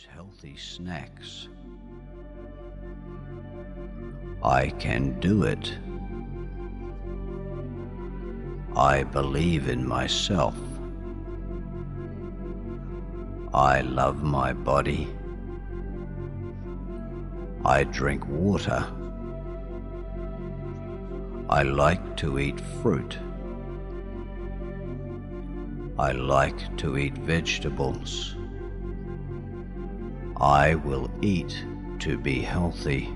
choose healthy snacks. I can do it. I believe in myself. I love my body. I drink water. I like to eat fruit. I like to eat vegetables. I will eat to be healthy.